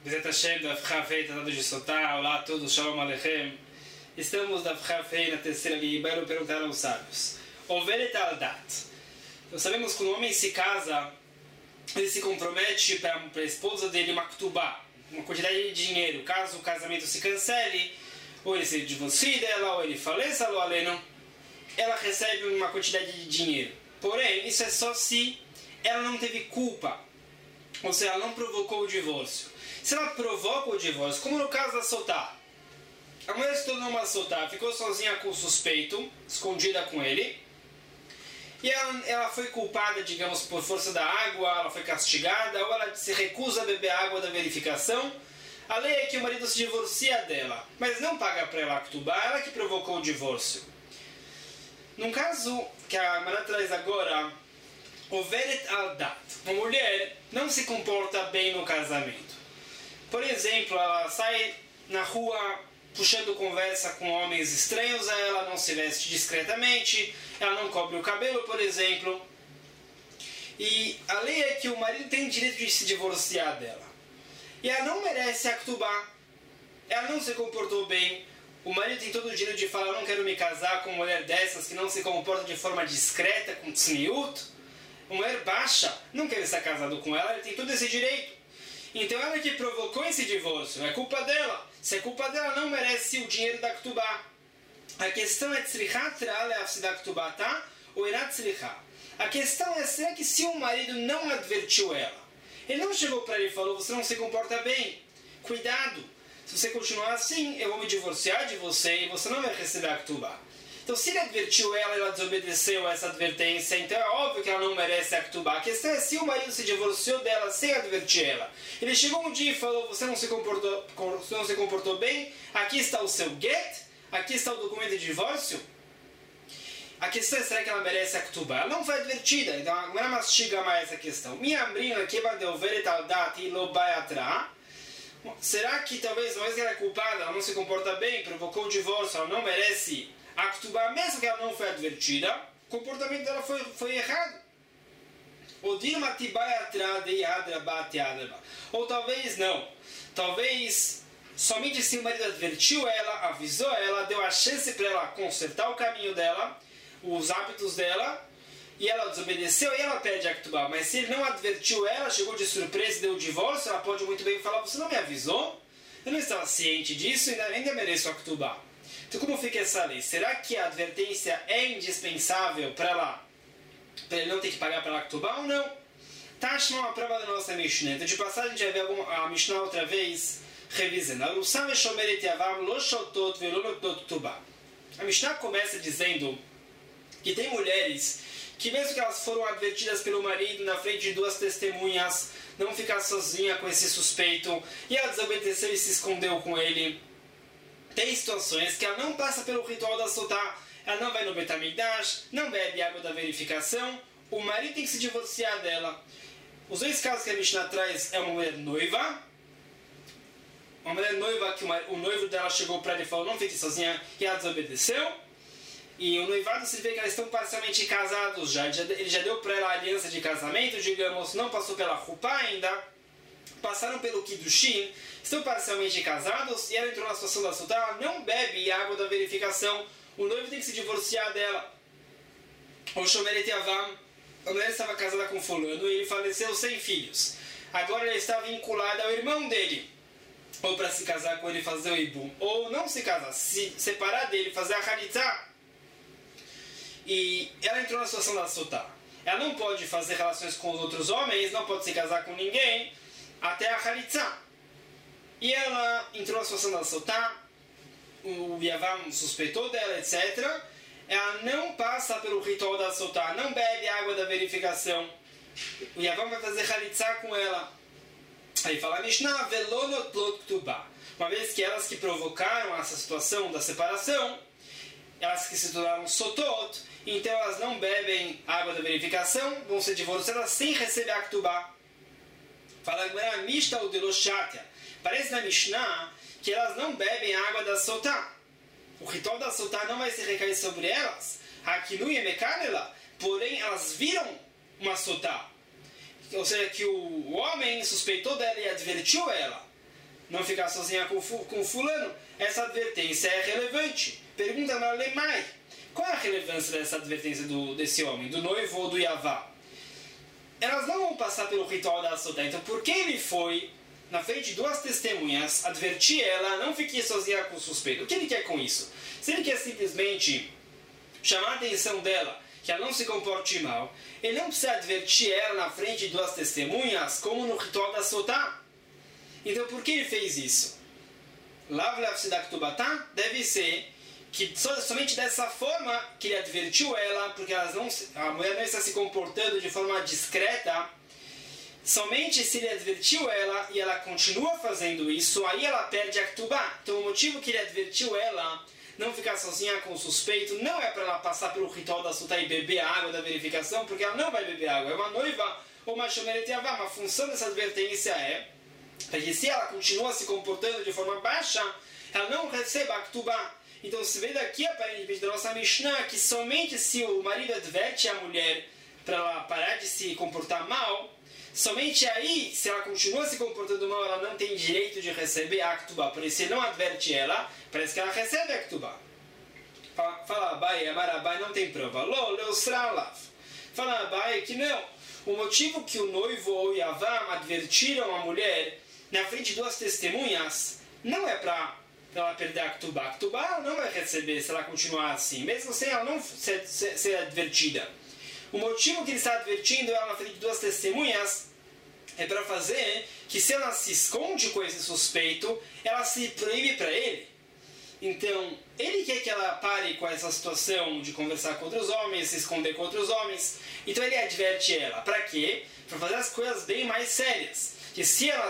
Bezat Hashem, da Fchafei, tratado de Sotá, olá a todos, Shalom Aleichem. Estamos da Fchafei na terceira Liba e perguntaram aos sábios. Overet al-Dat. Nós sabemos que quando o homem se casa, ele se compromete para a esposa dele uma ktubá, uma quantidade de dinheiro. Caso o casamento se cancele, ou ele se divorcie dela, ou ele faleça, ou aleno, ela recebe uma quantidade de dinheiro. Porém, isso é só se ela não teve culpa, ou seja, ela não provocou o divórcio. Se ela provoca o divórcio, como no caso da Sotá, a mulher se tornou uma Sotá, ficou sozinha com o suspeito, escondida com ele, e ela foi culpada, digamos, por força da água, ela foi castigada, ou ela se recusa a beber a água da verificação. A lei é que o marido se divorcia dela, mas não paga para ela a ktubá, ela que provocou o divórcio. Num caso que a Mará traz agora, Overet al-Dat, uma mulher não se comporta bem no casamento. Por exemplo, ela sai na rua puxando conversa com homens estranhos a ela, não se veste discretamente, ela não cobre o cabelo, por exemplo. E a lei é que o marido tem o direito de se divorciar dela. E ela não merece a ktubá. Ela não se comportou bem. O marido tem todo o direito de falar, eu não quero me casar com uma mulher dessas que não se comporta de forma discreta, com tzniut. Uma mulher baixa, não quer estar casado com ela, ele tem todo esse direito. Então ela que provocou esse divórcio, é culpa dela. Se é culpa dela, não merece o dinheiro da ktubá. A questão é tzrichat le'afsid da ktubá, tá? Ou erat tzrichat. A questão é, será que se o marido não advertiu ela, ele não chegou para ele e falou, você não se comporta bem, cuidado, se você continuar assim, eu vou me divorciar de você e você não vai receber a ktubá. Então, se ele advertiu ela, ela desobedeceu a essa advertência, então é óbvio que ela não merece a ktubá. A questão é se o marido se divorciou dela sem advertir ela. Ele chegou um dia e falou, você não se comportou bem, aqui está o seu get, aqui está o documento de divórcio. A questão é, será que ela merece a ktubá? Ela não foi advertida, então agora mastiga mais essa questão. Minha brina, que vai devolver tal data e lo vai atrás. Será que talvez, uma vez que ela é culpada, ela não se comporta bem, provocou o divórcio, ela não merece a ktubá, mesmo que ela não foi advertida, o comportamento dela foi errado. Ou talvez não. Talvez somente se o marido advertiu ela, avisou ela, deu a chance para ela consertar o caminho dela, os hábitos dela, e ela desobedeceu e ela pede a ktubá. Mas se ele não advertiu ela, chegou de surpresa e deu o divórcio, ela pode muito bem falar, você não me avisou? Eu não estava ciente disso e ainda mereço a ktubá. Então como fica essa lei? Será que a advertência é indispensável para ele não ter que pagar pela ktubá ou não? Tashma é uma prova da nossa Mishnah. Então de passagem a gente vai ver a Mishnah outra vez revisando. A Mishnah começa dizendo que tem mulheres que mesmo que elas foram advertidas pelo marido na frente de duas testemunhas, não ficar sozinha com esse suspeito, e ela desobedeceu e se escondeu com ele. Tem situações que ela não passa pelo ritual da Sotá, ela não vai no Bet HaMikdash, não bebe água da verificação, o marido tem que se divorciar dela. Os dois casos que a Mishnah traz é uma mulher noiva, que o noivo dela chegou para ela e falou, não fique sozinha, e ela desobedeceu. E o noivado se vê que elas estão parcialmente casados já, ele já deu para ela a aliança de casamento, digamos, não passou pela Rupá ainda, passaram pelo Kiddushin, estão parcialmente casados e ela entrou na situação da Sotá, ela não bebe água da verificação, o noivo tem que se divorciar dela. O Shomeret Yavam, a mulher estava casada com fulano e ele faleceu sem filhos. Agora ela está vinculada ao irmão dele, ou para se casar com ele fazer o Ibum, ou não se casar, se separar dele, fazer a Halitzá. E ela entrou na situação da Sotá. Ela não pode fazer relações com os outros homens, não pode se casar com ninguém, até a Halitzá. E ela entrou na situação da Sotá, o Yavam suspeitou dela, etc. Ela não passa pelo ritual da Sotá, não bebe água da verificação. O Yavam vai fazer Halitzá com ela. Aí fala Mishnah, velonot lot ktubá. Uma vez que elas que provocaram essa situação da separação, elas que se tornaram sotot, então elas não bebem água da verificação, vão ser divorciadas sem receber a ktubá. Fala agora Mishnah ou Deloshatia. Parece na Mishnah que elas não bebem água da Sotá. O ritual da Sotá não vai se recair sobre elas. Hakinu Yemekanela, porém elas viram uma Sotá. Ou seja, que o homem suspeitou dela e advertiu ela. não ficar sozinha com fulano, essa advertência é relevante. Pergunta na Lemai, qual é a relevância dessa advertência desse homem, do noivo ou do Yavá? Elas não vão passar pelo ritual da Sotá, então por que ele foi na frente de duas testemunhas advertir ela, não fique sozinha com o suspeito? O que ele quer com isso? Se ele quer simplesmente chamar a atenção dela, que ela não se comporte mal, ele não precisa advertir ela na frente de duas testemunhas, como no ritual da Sotá. Então por que ele fez isso? Deve ser que somente dessa forma que ele advertiu ela, porque a mulher não está se comportando de forma discreta, somente se ele advertiu ela e ela continua fazendo isso, aí ela perde a Ktubá. Então o motivo que ele advertiu ela não ficar sozinha com o suspeito não é para ela passar pelo ritual da Sotá e beber a água da verificação, porque ela não vai beber água. É uma noiva ou uma Shomeret Yavá. A função dessa advertência é que se ela continua se comportando de forma baixa, ela não receba a Ktubá. Então se vê daqui, aparentemente, da nossa Mishnah, que somente se o marido adverte a mulher para ela parar de se comportar mal, somente aí, se ela continua se comportando mal, ela não tem direito de receber a Ktubá. Por isso, se não adverte ela, parece que ela recebe a Ktubá. Fala Abai, Amar Abai, não tem prova. Lo, Leusralav. Fala Abai que não. O motivo que o noivo ou o Yavam advertiram a mulher na frente de duas testemunhas não é para ela perder a Ktubá. A Ktubá ela não vai receber se ela continuar assim, mesmo sem ela não ser advertida. O motivo que ele está advertindo ela na frente de duas testemunhas é para fazer que se ela se esconde com esse suspeito, ela se proíbe para ele. Então, ele quer que ela pare com essa situação de conversar com outros homens, se esconder com outros homens. Então ele adverte ela. Para quê? Para fazer as coisas bem mais sérias. Que se ela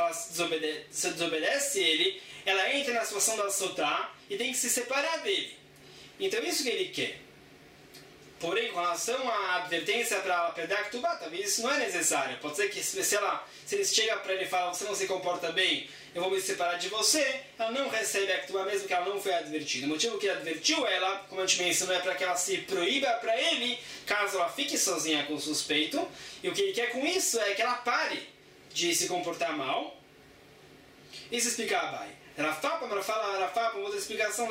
desobedece ele, ela entra na situação da Sotá e tem que se separar dele. Então isso que ele quer. Porém, com relação à advertência para ela perder a Ktubá, talvez isso não é necessário. Pode ser que se ele chega para ele e fala, você não se comporta bem, eu vou me separar de você, ela não recebe a Ktubá mesmo que ela não foi advertida. O motivo que ele advertiu ela, como a gente mencionou, é para que ela se proíba para ele, caso ela fique sozinha com o suspeito. E o que ele quer com isso é que ela pare de se comportar mal. Isso explica Abai. Rafapa, para falar Rafapa, outra explicação,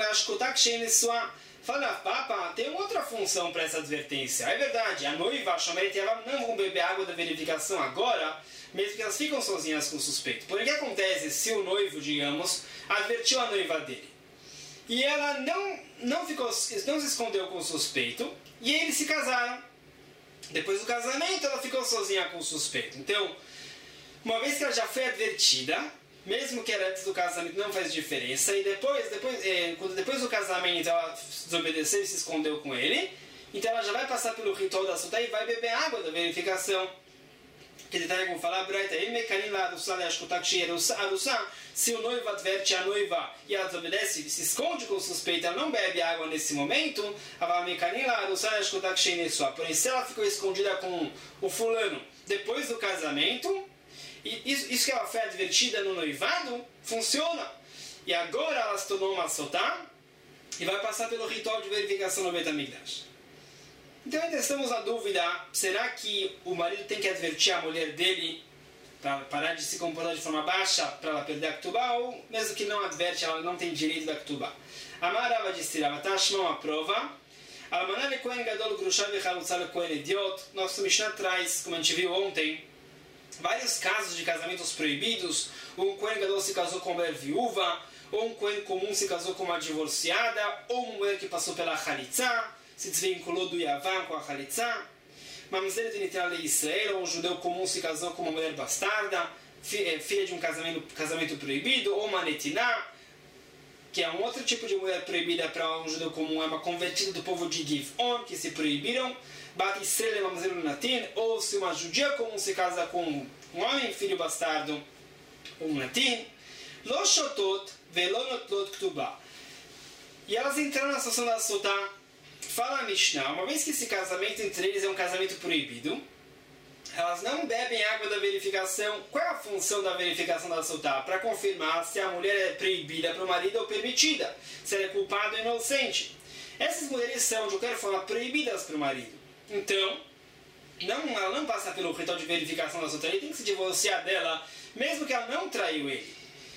fala Rafapa, tem outra função para essa advertência. É verdade, a noiva, a Shomeret Yavá, não vão beber água da verificação agora, mesmo que elas ficam sozinhas com o suspeito. Porém, o que acontece se o noivo, digamos, advertiu a noiva dele? E ela não se escondeu com o suspeito, e eles se casaram. Depois do casamento, ela ficou sozinha com o suspeito. Então, uma vez que ela já foi advertida, mesmo que era antes do casamento, não faz diferença. E depois do casamento ela desobedeceu e se escondeu com ele, então ela já vai passar pelo ritual da Sotá e vai beber água da verificação. Que detalhe como falar, se o noivo adverte a noiva e ela desobedece, se esconde com o suspeito, ela não bebe água nesse momento, porém se ela ficou escondida com o fulano depois do casamento, e isso que ela foi advertida no noivado, funciona. E agora ela se tornou uma Sotá e vai passar pelo ritual de verificação no Beit HaMikdash. Então ainda estamos na dúvida, será que o marido tem que advertir a mulher dele para parar de se comportar de forma baixa, para ela perder a Ktubá, ou mesmo que não adverte, ela não tem direito da Ktubá? Amarava disse Rava, Tashma uma prova. Almaná Kohen Gadol Grusha Vechalutza Kohen Idiot. Nosso Mishnah traz, como a gente viu ontem, vários casos de casamentos proibidos. Um Kohen Gadol se casou com uma mulher viúva, ou um Kohen comum se casou com uma divorciada, ou uma mulher que passou pela Chalitza, se desvinculou do Yavam com a Chalitza. Mamzer de Nitral Israel, ou um judeu comum se casou com uma mulher bastarda, filha de um casamento proibido, ou uma Netiná, que é um outro tipo de mulher proibida para um judeu comum, é uma convertida do povo de Giv'on, que se proibiram. Bat Israel Mamzer Natin, ou se uma judia comum se casa com um homem, filho bastardo, um Natin. Lo shotot velo notlot ktubá. E elas entraram na situação da Sotá. Fala a Mishnah, uma vez que esse casamento entre eles é um casamento proibido, elas não bebem água da verificação. Qual é a função da verificação da Sotá? Para confirmar se a mulher é proibida para o marido ou permitida, se ela é culpada ou inocente. Essas mulheres são, de qualquer forma, proibidas para o marido. Então, ela não passa pelo ritual de verificação da Sotá, ele tem que se divorciar dela, mesmo que ela não traiu ele.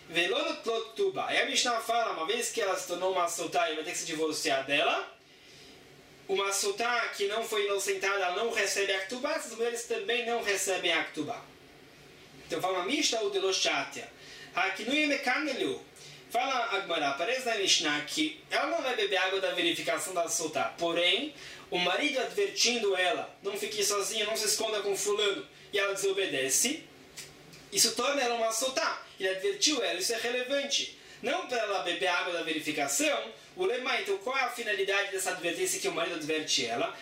Velonot lot tuba. Aí a Mishnah fala, uma vez que ela se tornou uma sotá e vai ter que se divorciar dela, uma sotá que não foi inocentada, ela não recebe a ktubá, essas mulheres também não recebem a ktubá. Então fala a Mishnah o deloshatia. Hakinui mekanelu. Fala a Gemara, aparece na Mishnah que ela não vai beber água da verificação da sotá, porém, o marido advertindo ela, não fique sozinha, não se esconda com fulano, e ela desobedece, isso torna ela uma sotá. Ele advertiu ela, isso é relevante. Não para ela beber água da verificação, o lema, então qual é a finalidade dessa advertência que o marido adverte ela?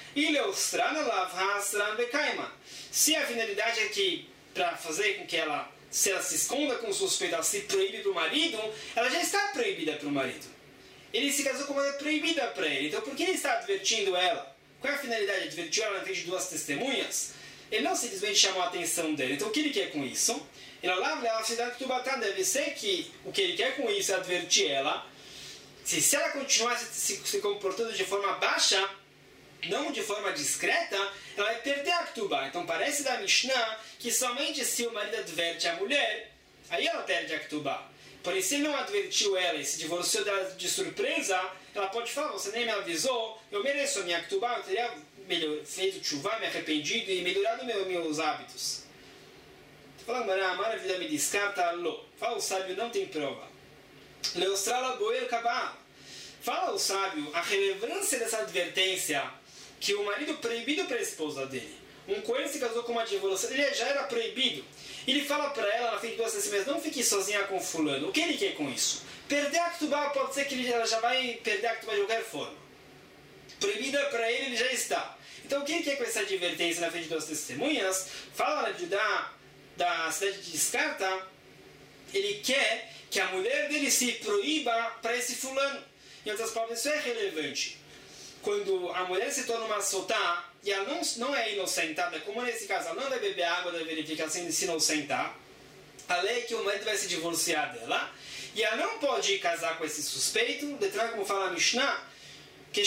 Se a finalidade é que, para fazer com que ela, se ela se esconda com suspeita, ela se proíbe para o marido, ela já está proibida para o marido. Ele se casou com uma mulher proibida para ele, então por que ele está advertindo ela? Qual é a finalidade? Advertiu ela na frente de duas testemunhas? Ele não simplesmente chamou a atenção dele. Então o que ele quer com isso? Deve ser que o que ele quer com isso é advertir ela. Se ela continuar se comportando de forma baixa, não de forma discreta, ela vai perder a ktubá. Então parece da Mishnah que somente se o marido adverte a mulher, aí ela perde a ktubá. Porém, se ele não advertiu ela e se divorciou dela de surpresa, ela pode falar, você nem me avisou, eu mereço a minha ktubá, eu teria feito tchuvá, me arrependido e melhorado meus hábitos. Fala, maravilha, me descarta, lo. Fala o sábio, não tem prova. Leostrala boeiro cabá. Fala o sábio, a relevância dessa advertência que o marido proibido para a esposa dele. Um coelho se casou com uma divorciada, ele já era proibido. Ele fala para ela, na frente de duas testemunhas, não fique sozinha com fulano. O que ele quer com isso? Perder a ktubá, pode ser que ela já vai perder a ktubá de qualquer forma. Proibida para ele já está. Então o que ele quer com essa advertência na frente de duas testemunhas? Fala da cidade de Escarta, ele quer que a mulher dele se proíba para esse fulano. Em outras palavras, isso é relevante. Quando a mulher se torna uma sotá e ela não é inocentada, como nesse caso, ela não vai beber água da verificação de se inocentar, a lei é que o marido vai se divorciar dela e ela não pode casar com esse suspeito, como fala a Mishnah, que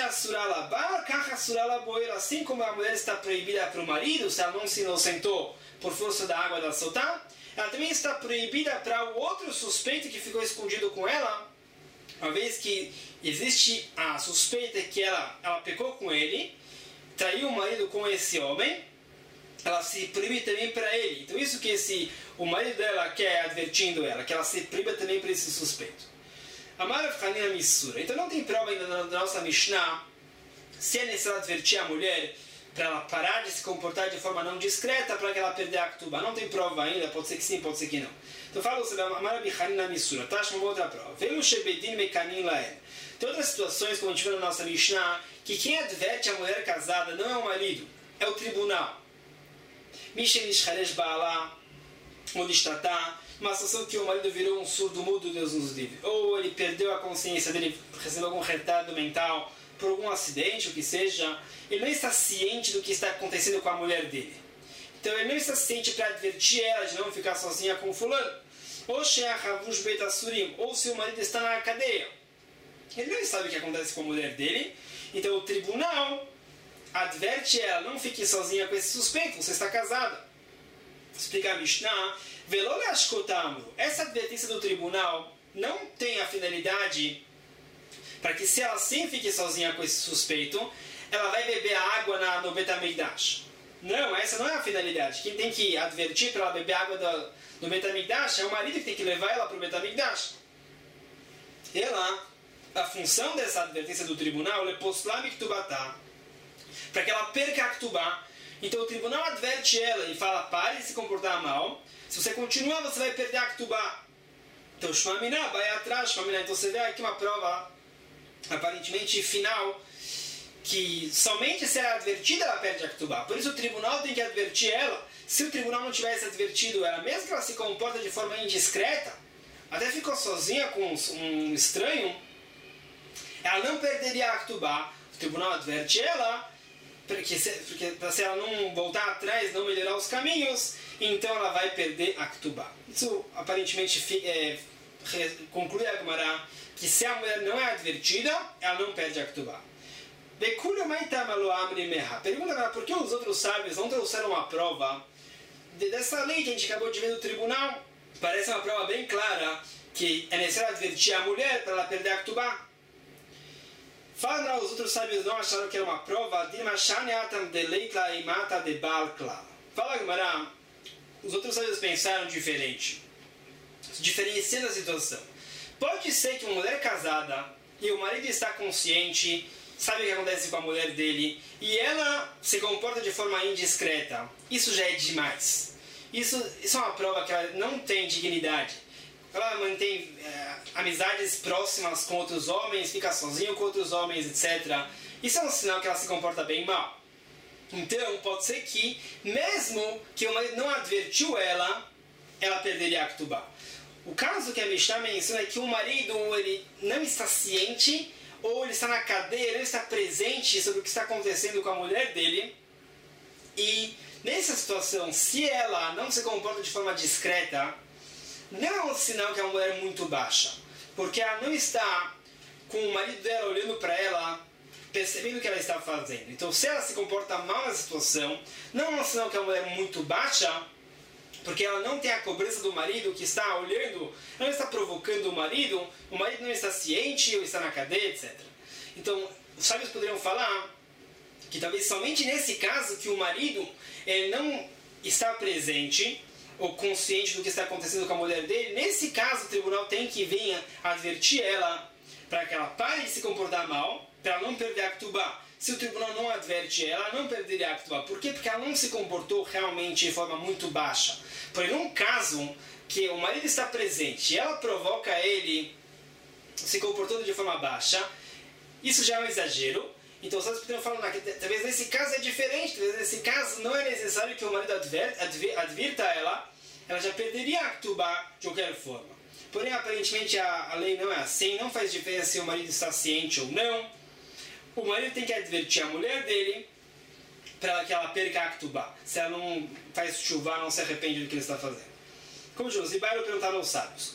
assim como a mulher está proibida para o marido, se ela não se inocentou por força da água da sotá, ela também está proibida para o outro suspeito que ficou escondido com ela, uma vez que existe a suspeita que ela pecou com ele, traiu o marido com esse homem, ela se proíbe também para ele. Então isso que o marido dela quer advertindo ela, que ela se proíba também para esse suspeito. Amarav Hanina Missura. Então não tem prova ainda na nossa Mishnah se é necessário advertir a mulher para ela parar de se comportar de forma não discreta para que ela perder a ktubá. Não tem prova ainda, pode ser que sim, pode ser que não. Então fala o Amarav Hanina Missura. Tá, uma outra prova. Velo Shebedin Mekanin Lael. Tem outras situações, como a gente viu na nossa Mishnah, que quem adverte a mulher casada não é o marido, é o tribunal. Mishen Ishcharesh Ba'ala, Modishtatá, uma situação que o marido virou um surdo-mudo, Deus nos livre. Ou ele perdeu a consciência dele, recebeu algum retardo mental, por algum acidente, o que seja, ele não está ciente do que está acontecendo com a mulher dele. Então ele não está ciente para advertir ela de não ficar sozinha com o fulano. Ou Sheachavush Beitasurim, ou se o marido está na cadeia. Ele não sabe o que acontece com a mulher dele, então o tribunal adverte ela, não fique sozinha com esse suspeito, você está casada. Explica a Mishnah, essa advertência do tribunal não tem a finalidade para que se ela sim fique sozinha com esse suspeito, ela vai beber a água no Bet HaMikdash. Não, essa não é a finalidade. Quem tem que advertir para ela beber água do Bet HaMikdash é o marido que tem que levar ela para o Bet HaMikdash. A função dessa advertência do tribunal é para que ela perca a ktubá. Então o tribunal adverte ela e fala, pare de se comportar mal. Se você continuar, você vai perder a ktubá. Então Shmamina vai atrás, Shmamina. Então você vê aqui uma prova aparentemente final, que somente se ela é advertida, ela perde a ktubá. Por isso o tribunal tem que advertir ela. Se o tribunal não tivesse advertido ela, mesmo que ela se comporta de forma indiscreta, até ficou sozinha com um estranho, ela não perderia a ktubá. O tribunal adverte ela, porque se ela não voltar atrás, não melhorar os caminhos, então ela vai perder a ktubá. Isso aparentemente conclui a Gemara que se a mulher não é advertida, ela não perde a ktubá. Pergunta agora, por que os outros sábios não trouxeram uma prova dessa lei que a gente acabou de ver no tribunal? parece uma prova bem clara que é necessário advertir a mulher para ela perder a Ktubá. Fala, os outros sábios não acharam que era uma prova. Fala, Gemara, os outros sábios pensaram diferente, diferenciando a situação. Pode ser que uma mulher casada e o marido está consciente, sabe o que acontece com a mulher dele, e ela se comporta de forma indiscreta. Isso já é demais. Isso é uma prova que ela não tem dignidade. Ela mantém amizades próximas com outros homens, fica sozinha com outros homens, etc. Isso é um sinal que ela se comporta bem mal. Então, pode ser que, mesmo que o marido não advertiu ela perderia a Ktubá. O caso que a Mishnah menciona é que o marido ele não está ciente, ou ele está na cadeia, ele não está presente sobre o que está acontecendo com a mulher dele. E, nessa situação, se ela não se comporta de forma discreta, não é um sinal que a mulher é muito baixa, porque ela não está com o marido dela olhando para ela, percebendo o que ela está fazendo. Então, se ela se comporta mal na situação, não é um sinal que a mulher é muito baixa, porque ela não tem a cobrança do marido que está olhando, não está provocando o marido não está ciente ou está na cadeia, etc. Então, os sábios poderiam falar que talvez somente nesse caso que o marido ele não está presente ou consciente do que está acontecendo com a mulher dele, nesse caso o tribunal tem que vir advertir ela para que ela pare de se comportar mal, para ela não perder a Ktubá. Se o tribunal não adverte ela, não perderia a Ktubá. Por quê? Porque ela não se comportou realmente de forma muito baixa. Porém, num caso que o marido está presente e ela provoca ele se comportando de forma baixa, isso já é um exagero. Então, os sábios poderiam falar que talvez nesse caso é diferente, talvez nesse caso não é necessário que o marido advirta ela já perderia a Ktubá de qualquer forma. Porém, aparentemente a lei não é assim, não faz diferença se o marido está ciente ou não. O marido tem que advertir a mulher dele para que ela perca a Ktubá. Se ela não faz chuva, não se arrepende do que ele está fazendo. Como José Bairo perguntaram aos sábios: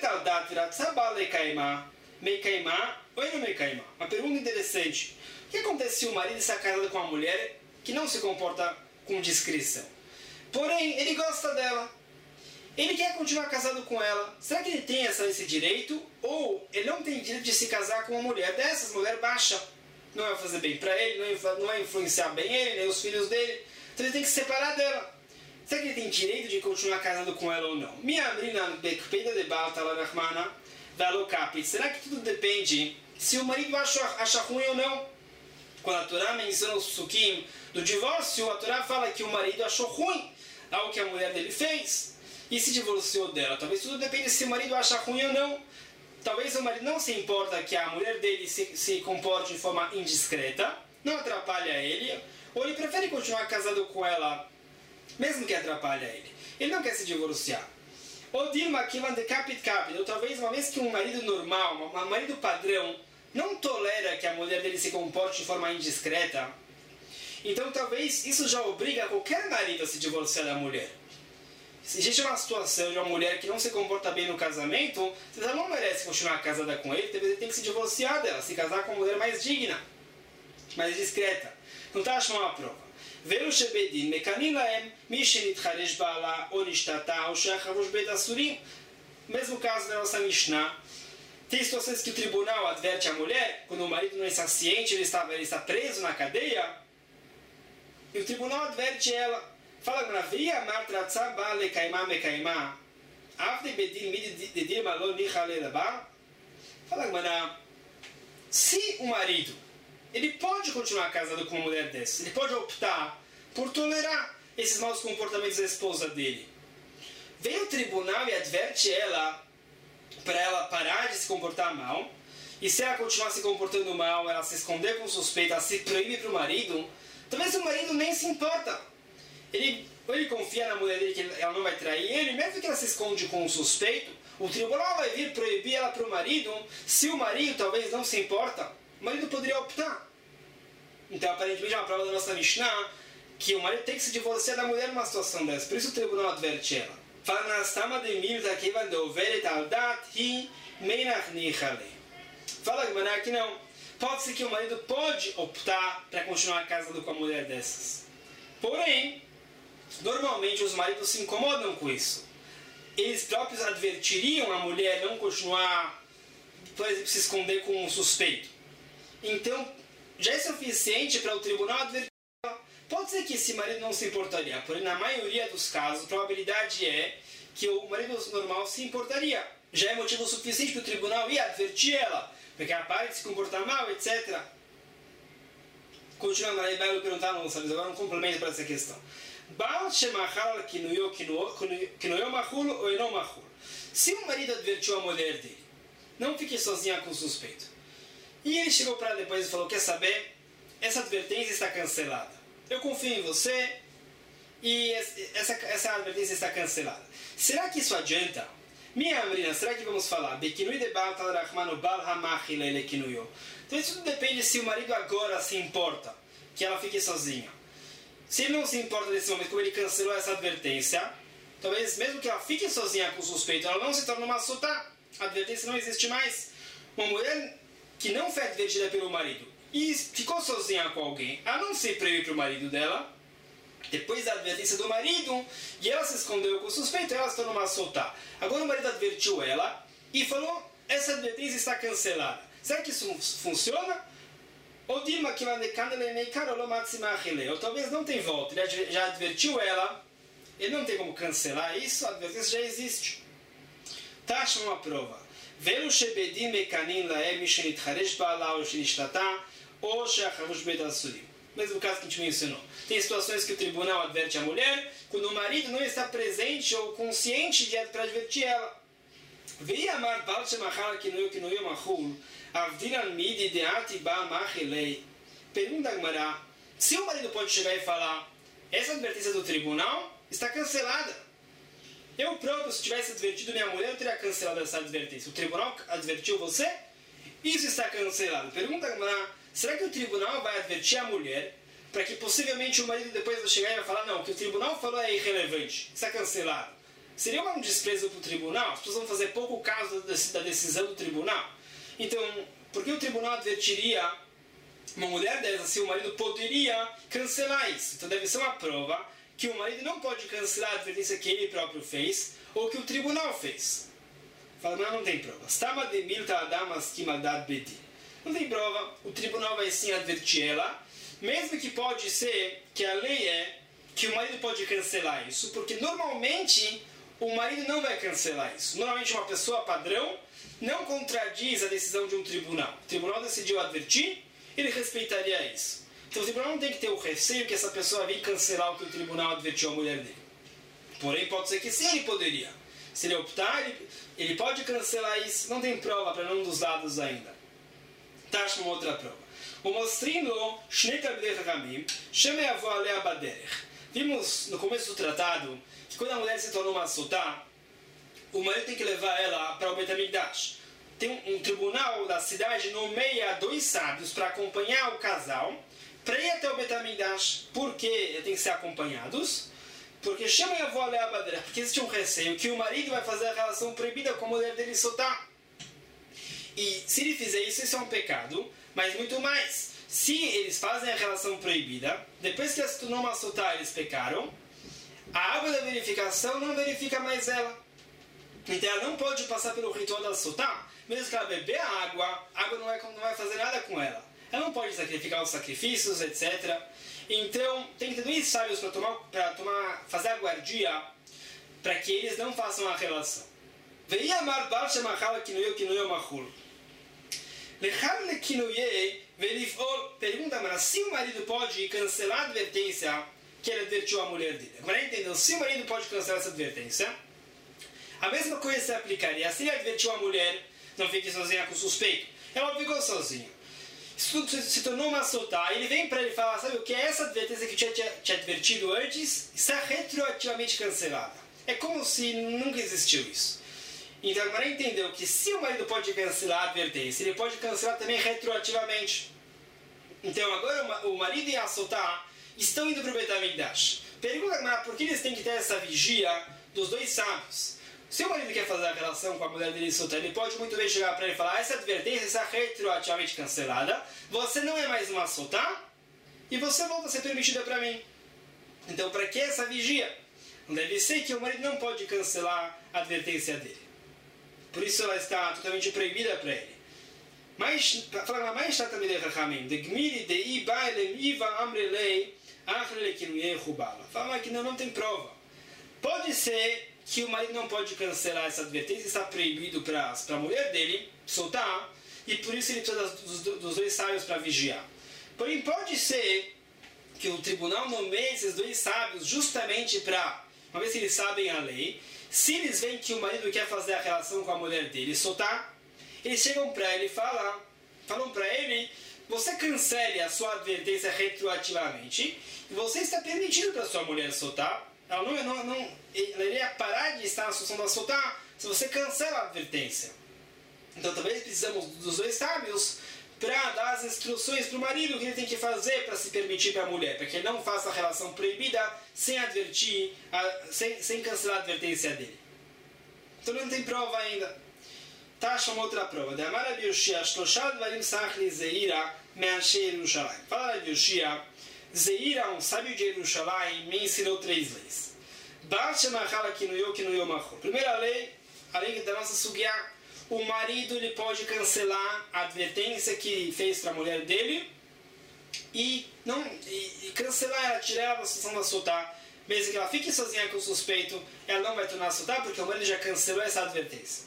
uma pergunta interessante. O que acontece se o marido está casado com uma mulher que não se comporta com discrição? Porém, ele gosta dela. Ele quer continuar casado com ela. Será que ele tem esse direito? Ou ele não tem direito de se casar com uma mulher dessas, mulher baixa? Não vai fazer bem para ele, não vai influenciar bem ele, nem os filhos dele. Então ele tem que se separar dela. Será que ele tem direito de continuar casado com ela ou não? Será que tudo depende se o marido acha ruim ou não? Quando a Torá menciona os psukim do divórcio, a Torá fala que o marido achou ruim algo que a mulher dele fez e se divorciou dela. Talvez tudo depende se o marido acha ruim ou não. Talvez o marido não se importa que a mulher dele se comporte de forma indiscreta, não atrapalha ele, ou ele prefere continuar casado com ela, mesmo que atrapalhe ele. Ele não quer se divorciar. Ou Dilma Kivan de Capit Capit, ou talvez uma vez que um marido normal, um marido padrão, não tolera que a mulher dele se comporte de forma indiscreta, então talvez isso já obriga qualquer marido a se divorciar da mulher. Se existe uma situação de uma mulher que não se comporta bem no casamento, você já não merece continuar casada com ele, talvez ele tenha que se divorciar dela, se casar com uma mulher mais digna, mais discreta. Não está achando uma prova. Veru shebedin mekanin laem mishenit charesh ba'ala ou nishtata ou she'achavush bet asurim. Mesmo caso da nossa Mishnah, tem situações que o tribunal adverte a mulher, quando o marido não está ciente, ele está preso na cadeia, e o tribunal adverte ela. Fala agora, via martratzah ba lekaimah mekaimah, avde bedin midir malon nichale leba. Fala agora, se o marido, ele pode continuar casado com uma mulher dessa, ele pode optar por tolerar esses maus comportamentos da esposa dele. Vem o tribunal e adverte ela para ela parar de se comportar mal, e se ela continuar se comportando mal, ela se esconder com suspeita, ela se proíbe para o marido, talvez o marido nem se importa. Ou ele confia na mulher dele que ela não vai trair ele, mesmo que ela se esconde com um suspeito, o tribunal vai vir proibir ela para o marido. Se o marido talvez não se importa, o marido poderia optar. Então, aparentemente, é uma prova da nossa Mishnah que o marido tem que se divorciar da mulher numa situação dessa. Por isso o tribunal adverte ela. Fala que não. Pode ser que o marido pode optar para continuar casado com a mulher dessas. Porém, normalmente os maridos se incomodam com isso. eles próprios advertiriam a mulher não continuar, por exemplo, se esconder com um suspeito. Então, já é suficiente para o tribunal advertir. Pode ser que esse marido não se importaria, porém, na maioria dos casos, a probabilidade é que o marido normal se importaria. Já é motivo suficiente para o tribunal ir advertir ela, porque ela para de se comportar mal, etc. Continuando, aí vai perguntar, não sabe, agora um complemento para essa questão. Se o marido advertiu a mulher dele, não fique sozinha com o suspeito. E ele chegou para ela depois e falou, quer saber? Essa advertência está cancelada. Eu confio em você e essa advertência está cancelada. Será que isso adianta? Minha menina, será que vamos falar? Então isso tudo depende se o marido agora se importa que ela fique sozinha. Se ele não se importa nesse momento, como ele cancelou essa advertência, talvez mesmo que ela fique sozinha com o suspeito, ela não se torne uma sotá. A advertência não existe mais. Uma mulher que não foi advertida pelo marido e ficou sozinha com alguém, ela não se previu para o marido dela, depois da advertência do marido, e ela se escondeu com o suspeito, ela se tornou uma sotá. Agora o marido advertiu ela e falou, essa advertência está cancelada. Será que isso funciona? Ou talvez não tem volta. Ele já advertiu ela, ele não tem como cancelar isso, a advertência já existe. Taxa uma prova. Velo shebedim mekanim laem mishenitcharesh ba'ala ou shenishtatá ou she'achavush bet asurim. Mesmo caso que a gente mencionou. Tem situações que o tribunal adverte a mulher quando o marido não está presente ou consciente para advertir ela. Ve'amar bal shemachar kinoyo machul avdilan midi deati ba machilei. Pergunta a Gemara, se o marido pode chegar e falar, essa advertência do tribunal está cancelada. Eu próprio, se tivesse advertido minha mulher, eu teria cancelado essa advertência. O tribunal advertiu você? Isso está cancelado. Pergunta a Gemara, será que o tribunal vai advertir a mulher para que possivelmente o marido depois vai chegar e vai falar, não, o que o tribunal falou é irrelevante, está cancelado? Seria um desprezo para o tribunal? As pessoas vão fazer pouco caso da decisão do tribunal. Então, por que o tribunal advertiria uma mulher dessa se o marido poderia cancelar isso? Então deve ser uma prova que o marido não pode cancelar a advertência que ele próprio fez ou que o tribunal fez. Fala, não tem prova. Não tem prova, o tribunal vai sim advertir ela, mesmo que pode ser que a lei é que o marido pode cancelar isso, porque normalmente o marido não vai cancelar isso. Normalmente uma pessoa padrão não contradiz a decisão de um tribunal. O tribunal decidiu advertir, ele respeitaria isso. Então o tribunal não tem que ter o receio que essa pessoa venha cancelar o que o tribunal advertiu a mulher dele. Porém, pode ser que sim, ele poderia. Se ele optar, ele pode cancelar isso. Não tem prova para nenhum dos lados ainda. Taxa uma outra prova. O mostrino vimos no começo do tratado que quando a mulher se tornou uma sotá, o marido tem que levar ela para o Bet HaMikdash. Tem um tribunal da cidade nomeia 2 sábios para acompanhar o casal para ir até o Bet HaMikdash. Por que tem que ser acompanhados? Porque chama a avó Leabadeira, porque existe um receio que o marido vai fazer a relação proibida com a mulher dele sotá. E se ele fizer isso, isso é um pecado, mas muito mais. Se eles fazem a relação proibida, depois que ela se tornou uma sotá, eles pecaram, a água da verificação não verifica mais ela. Então ela não pode passar pelo ritual da sotá, mesmo que ela beber a água não vai fazer nada com ela. Ela não pode sacrificar os sacrifícios, etc. Então tem que ter 2 sábios para fazer a guardia para que eles não façam a relação. Pergunta, mas se o marido pode cancelar a advertência que ele advertiu a mulher dele. Agora entendeu? Se o marido pode cancelar essa advertência, a mesma coisa se aplicaria. Se ele advertiu a mulher, não fique sozinha com o suspeito. Ela ficou sozinha. Isso se tornou uma sotá. Ele vem para ele falar, sabe o que? Essa advertência que eu tinha advertido antes está retroativamente cancelada. É como se nunca existiu isso. Então agora entendeu que se o marido pode cancelar a advertência, ele pode cancelar também retroativamente. Então agora o marido e a sotá estão indo para o Bet HaMikdash. Pergunta, mas por que eles têm que ter essa vigia dos 2 sábios? Se o marido quer fazer a relação com a mulher dele sotá, ele pode muito bem chegar para ele e falar, essa advertência está retroativamente cancelada, você não é mais uma sotá e você volta a ser permitida para mim. Então para que essa vigia? Não deve ser que o marido não pode cancelar a advertência dele. Por isso ela está totalmente proibida para ele. Mas, fala mais também de Chachamim, de Gmiri, de Ibailem, Iva, Amrelei, Achrele, que fala que não tem prova. Pode ser que o marido não pode cancelar essa advertência, está proibido para a mulher dele soltar, e por isso ele precisa dos dois sábios para vigiar. Porém, pode ser que o tribunal nomeie esses dois sábios justamente para, uma vez que eles sabem a lei, se eles veem que o marido quer fazer a relação com a mulher dele e soltar, eles chegam para ele e falam para ele: você cancele a sua advertência retroativamente e você está permitido para sua mulher soltar. Ela ela iria parar de estar na situação de soltar se você cancela a advertência. Então talvez precisamos dos dois sábios para dar as instruções para o marido que ele tem que fazer para se permitir para a mulher, para que ele não faça a relação proibida sem advertir, sem cancelar a advertência dele. Então não tem prova ainda. Taxa uma outra prova. De Amar Rabi Yoshia, Shloshad Varim Sachli Zeira Me'anshei Yerushalayim. Fala Rabi Yoshia, Zeira, um sábio de Yerushalayim, me ensinou 3 leis. Baal Shemachala Kinuyo Machor. Primeira lei, a lei da nossa Sugiá. O marido ele pode cancelar a advertência que fez para a mulher dele e cancelar ela, tirar ela da situação da soltar. Mesmo que ela fique sozinha com o suspeito, ela não vai tornar a soltar porque o marido já cancelou essa advertência.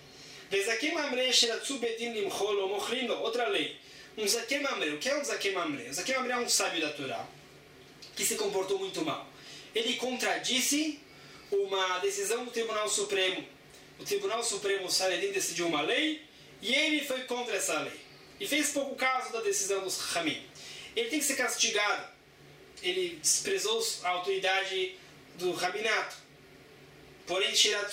Outra lei. Um Zakem Mamre. O que é um Zakem Mamre? O Zakem Mamre é um sábio da Torá que se comportou muito mal. Ele contradisse uma decisão do Tribunal Supremo. O Tribunal Supremo, o Sanedrim, decidiu uma lei e ele foi contra essa lei. E fez pouco caso da decisão dos Chachamim. Ele tem que ser castigado. Ele desprezou a autoridade do rabinato. Porém,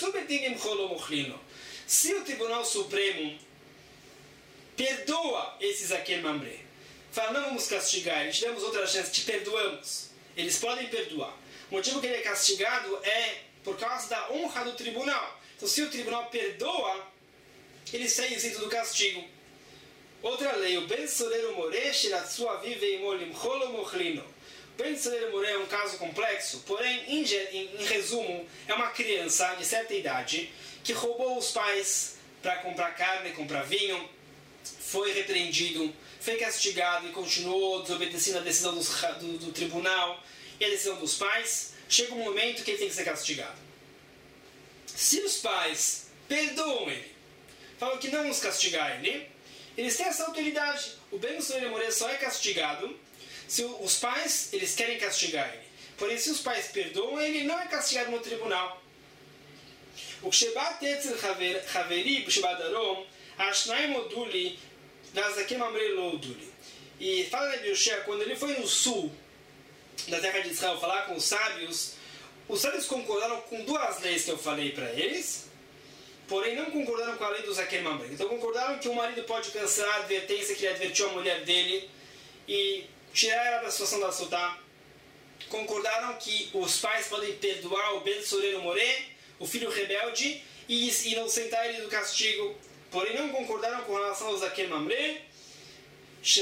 se o Tribunal Supremo perdoa esses Zakem Mamre, fala: não vamos castigar, eles te damos outra chance, te perdoamos. Eles podem perdoar. O motivo que ele é castigado é por causa da honra do tribunal. Então, se o tribunal perdoa, ele sai isento do castigo. Outra lei, o Ben Soreiro More, Shiratsua Vive Molim Cholo Mochlino. O Ben Soreiro More é um caso complexo, porém, em resumo, é uma criança de certa idade que roubou os pais para comprar carne, comprar vinho, foi repreendido, foi castigado e continuou desobedecendo a decisão do tribunal e a decisão dos pais. Chega um momento que ele tem que ser castigado. Se os pais perdoam ele, falam que não vamos castigar ele, eles têm essa autoridade. O Ben Soreiro More só é castigado se os pais eles querem castigar ele. Porém, se os pais perdoam ele, não é castigado no tribunal. O Kshebat Etzel Haveri B'Shebadarom Ashnai Moduli Vazakem Amrei Loduli. E fala de Yoshia, quando ele foi no sul da terra de Israel falar com os sábios concordaram com 2 leis que eu falei para eles, porém não concordaram com a lei do Zakem Mamre. Então concordaram que o marido pode cancelar a advertência que ele advertiu a mulher dele e tirar ela da situação da soltar. Concordaram que os pais podem perdoar o Ben Soreiro More, o filho rebelde, e inocentar ele do castigo. Porém não concordaram com relação ao Zakem Mamre. Se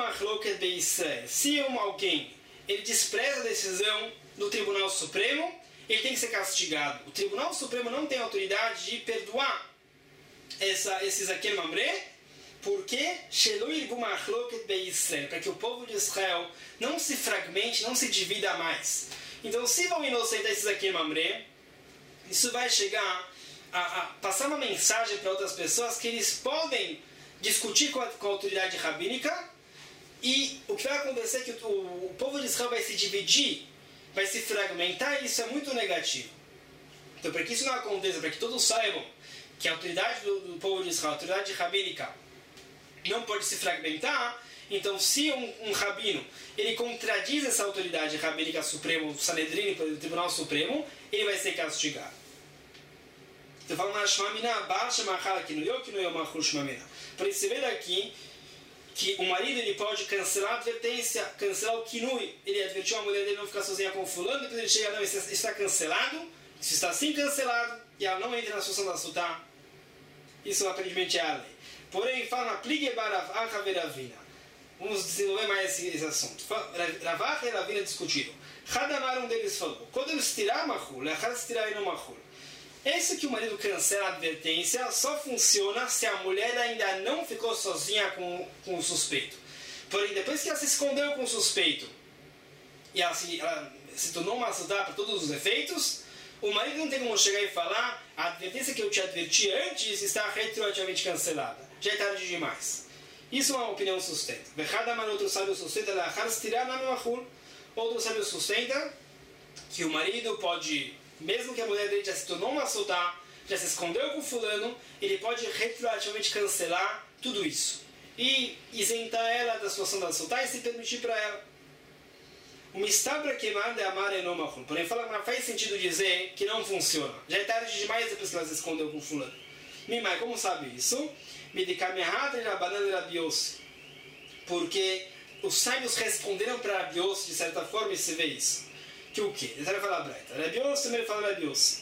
alguém ele despreza a decisão do Tribunal Supremo, ele tem que ser castigado. O Tribunal Supremo não tem autoridade de perdoar esse Zakem Mamre, porque para que o povo de Israel não se fragmente, não se divida mais. Então, se vão inocentar esse Zakem Mamre, isso vai chegar a passar uma mensagem para outras pessoas que eles podem discutir com a autoridade rabínica, e o que vai acontecer é que o povo de Israel vai se dividir, vai se fragmentar, e isso é muito negativo. Então, para que isso não aconteça, para que todos saibam que a autoridade do povo de Israel, a autoridade rabínica, não pode se fragmentar, então se um rabino ele contradiz essa autoridade rabínica suprema, o Sanedrim, o Tribunal Supremo, ele vai ser castigado. Então fala na Shmamina, Baixa Machala Kinuyo Machur Shmamina. Para se ver aqui que o marido ele pode cancelar a advertência, cancelar o kinui. Ele advertiu a mulher dele não ficar sozinha com fulano, depois ele chega, não, isso está cancelado, isso está assim cancelado, e ela não entra na situação da sultã. Isso aparentemente é a lei. Porém, fala na Pligue Barav Achaveravina. Vamos desenvolver mais esse assunto. Ravach e Ravina discutiram. Hadamar, um deles falou, quando eles tirar Mahul, esse que o marido cancela a advertência só funciona se a mulher ainda não ficou sozinha com o suspeito. Porém, depois que ela se escondeu com o suspeito e ela se tornou uma sudá para todos os efeitos, o marido não tem como chegar e falar a advertência que eu te adverti antes está retroativamente cancelada. Já é tarde demais. Isso é uma opinião sustenta. Outro sábio sustenta outro sábio sustenta que o marido pode, mesmo que a mulher dele já se tornou uma sudá, já se escondeu com fulano, ele pode retroativamente cancelar tudo isso e isentar ela da situação da sudá e se permitir para ela. O mistabra que manda é amar e não mahul. Porém, não faz sentido dizer que não funciona. Já é tarde demais depois que ela se escondeu com fulano. Mimai, como sabe isso? Porque os sábios responderam para Rabi Yossi de certa forma e se vê isso. Que o quê? Ele vai falar Braita. Rabi Yossi também fala Rabi Yossi.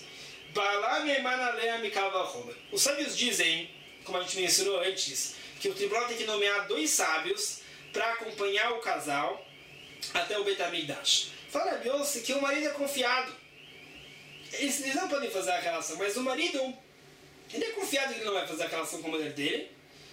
Os sábios dizem, como a gente mencionou antes, que o tribunal tem que nomear 2 sábios para acompanhar o casal até o Bet HaMikdash. Fala Rabi Yossi que o marido é confiado. Eles não podem fazer a relação, mas o marido, ele é confiado que ele não vai fazer a relação com a mulher dele.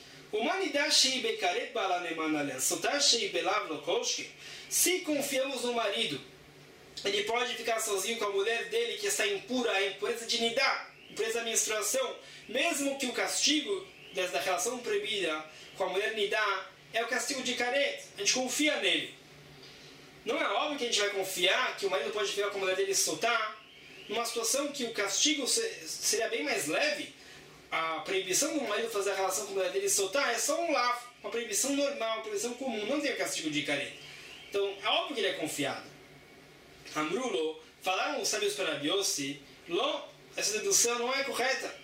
Se confiamos no marido, ele pode ficar sozinho com a mulher dele que está impura, a impureza de nidá, impureza da menstruação, mesmo que o castigo da relação proibida com a mulher nidá é o castigo de caret. A gente confia nele. Não é óbvio que a gente vai confiar que o marido pode ficar com a mulher dele e soltar, numa situação que o castigo seria bem mais leve. A proibição do marido fazer a relação com a mulher dele e soltar é só um lavo, uma proibição normal, uma proibição comum, não tem o castigo de caret. Então, é óbvio que ele é confiado. Amrulo, falaram os sábios para Rabi Yossi, essa dedução não é correta.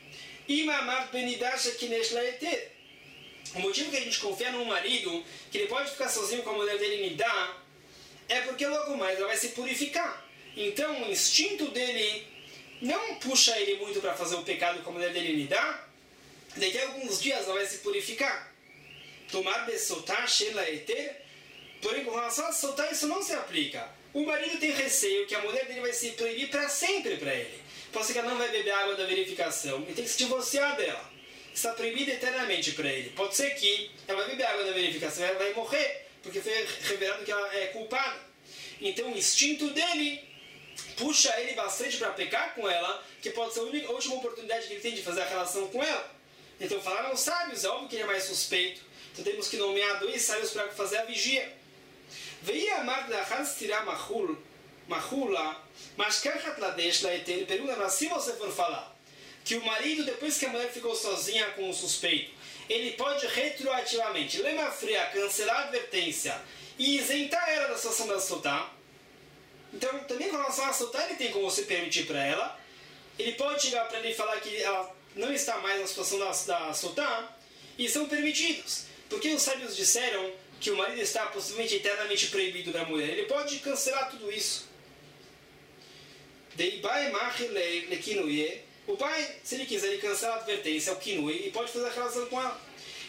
O motivo que a gente confia num marido, que ele pode ficar sozinho com a mulher dele e nidá, é porque logo mais ela vai se purificar. Então, o instinto dele não puxa ele muito para fazer o pecado com a mulher dele nidá. Daqui a alguns dias ela vai se purificar. Tomar besotar, sheila eter. Porém, com relação a soltar, isso não se aplica. O marido tem receio que a mulher dele vai se proibir para sempre para ele. Pode ser que ela não vai beber água da verificação e tem que se divorciar dela. Está proibida eternamente para ele. Pode ser que ela vai beber água da verificação e ela vai morrer, porque foi revelado que ela é culpada. Então o instinto dele puxa ele bastante para pecar com ela, que pode ser a última oportunidade que ele tem de fazer a relação com ela. Então falaram os sábios, é óbvio que ele é mais suspeito. Então temos que nomear 2 sábios para fazer a vigia. Veio a Magdachas tirar Mahula, mas ele pergunta, mas se você for falar que o marido, depois que a mulher ficou sozinha com o suspeito, ele pode retroativamente, lemafria, cancelar a advertência e isentar ela da situação da sotá. Então, também com relação a sotá, ele tem como se permitir para ela. Ele pode chegar para ele e falar que ela não está mais na situação da sotá, e são permitidos. Porque os sábios disseram que o marido está possivelmente eternamente proibido da mulher. Ele pode cancelar tudo isso. O pai, se ele quiser, ele cancela a advertência, o kinui, e pode fazer a relação com ela.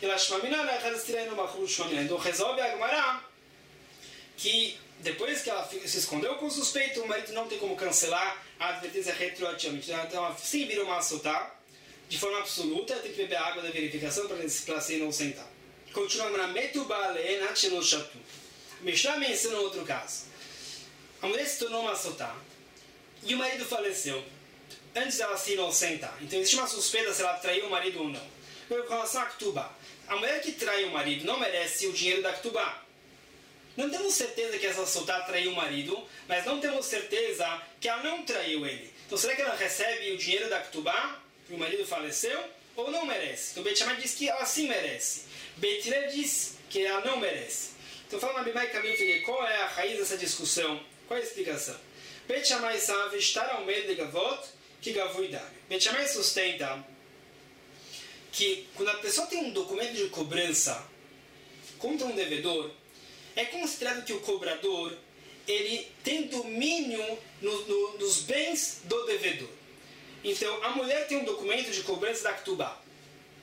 Então resolve a Gemara que depois que ela se escondeu com o suspeito, o marido não tem como cancelar a advertência retroativamente. Então ela sim virou uma soltar de forma absoluta, tem que beber a água da verificação para se inocentar. Continuamos na Metubale Nachelo Shatu. Mishnah menciona outro caso. A mulher se tornou uma soltar e o marido faleceu antes dela se inocentar. Então existe uma suspeita se ela traiu o marido ou não. Com relação a Ktubá, a mulher que trai o marido não merece o dinheiro da Ktubá. Não temos certeza que essa soltar traiu o marido, mas não temos certeza que ela não traiu ele. Então será que ela recebe o dinheiro da Ktubá, que o marido faleceu, ou não merece? Então Beit Shammai diz que ela sim merece. Beit Hillel diz que ela não merece. Então fala na Bimai Kamim, qual é a raiz dessa discussão? Qual é a explicação? Beit Shammai sabe estar ao meio de Gavot que Gavui dá. Beit Shammai sustenta que quando a pessoa tem um documento de cobrança contra um devedor, é considerado que o cobrador ele tem domínio nos bens do devedor. Então, a mulher tem um documento de cobrança da Ktubá.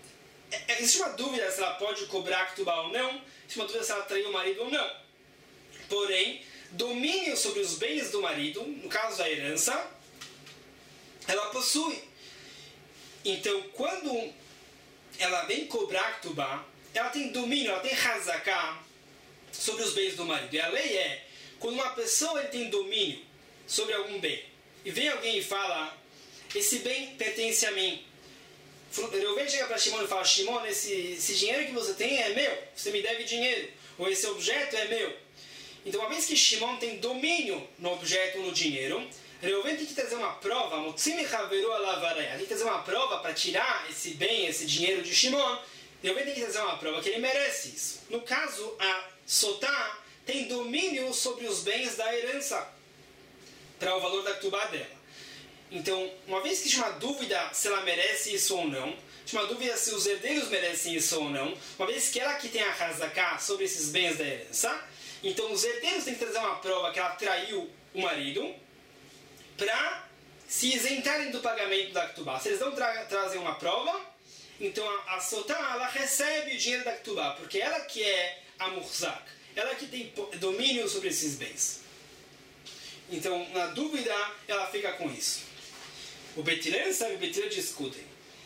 existe uma dúvida se ela pode cobrar Ktubá ou não, existe uma dúvida se ela traiu o marido ou não. Porém, domínio sobre os bens do marido, no caso da herança, ela possui. Então, quando ela vem cobrar Ktubá, ela tem domínio, ela tem Hazaká sobre os bens do marido. E a lei é, quando uma pessoa ele tem domínio sobre algum bem, e vem alguém e fala, esse bem pertence a mim. Reuven chega para Shimon e fala, Shimon, esse dinheiro que você tem é meu, você me deve dinheiro, ou esse objeto é meu. Então, uma vez que Shimon tem domínio no objeto, no dinheiro, Reuven tem que trazer uma prova, tem que trazer uma prova para tirar esse bem, esse dinheiro de Shimon. Reuven tem que trazer uma prova que ele merece isso. No caso, a Sotá tem domínio sobre os bens da herança, para o valor da Ktubá dela. Então, uma vez que existe uma dúvida se ela merece isso ou não, existe uma dúvida se os herdeiros merecem isso ou não, uma vez que ela que tem a Hazaká sobre esses bens da herança, então os herdeiros têm que trazer uma prova que ela traiu o marido para se isentarem do pagamento da Ktubá. Se eles não trazem uma prova, então a Sotá ela recebe o dinheiro da Ktubá, porque ela que é a Murzak, ela que tem domínio sobre esses bens. Então, na dúvida, ela fica com isso. O Beit sabe, o Beit discutem.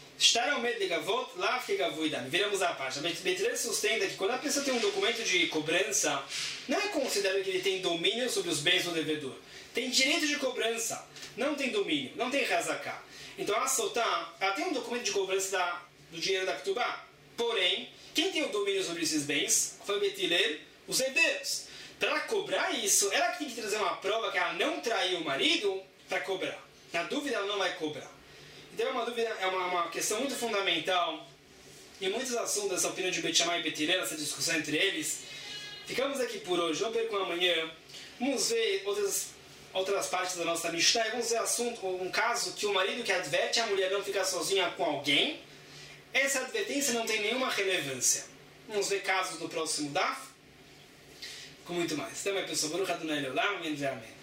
Viramos a página. Beit sustenta que quando a pessoa tem um documento de cobrança, não é considerado que ele tem domínio sobre os bens do devedor. Tem direito de cobrança, não tem domínio, não tem Hazaká. Então a Sotá, ela tem um documento de cobrança do dinheiro da Ktubá. Porém, quem tem o domínio sobre esses bens foi o Beit, os herdeiros. Para ela cobrar isso, ela tem que trazer uma prova que ela não traiu o marido para cobrar. Na dúvida, ela não vai cobrar. Então é uma dúvida, é uma questão muito fundamental. Em muitos assuntos, essa opinião de Beit Shammai e Beit Hillel, essa discussão entre eles. Ficamos aqui por hoje, não percam amanhã. Vamos ver outras partes da nossa Mishnah. Vamos ver um caso que o marido que adverte a mulher não ficar sozinha com alguém. Essa advertência não tem nenhuma relevância. Vamos ver casos no próximo DAF. Com muito mais. Até mais, pessoal. Baruch Adonai Leolam. Amém.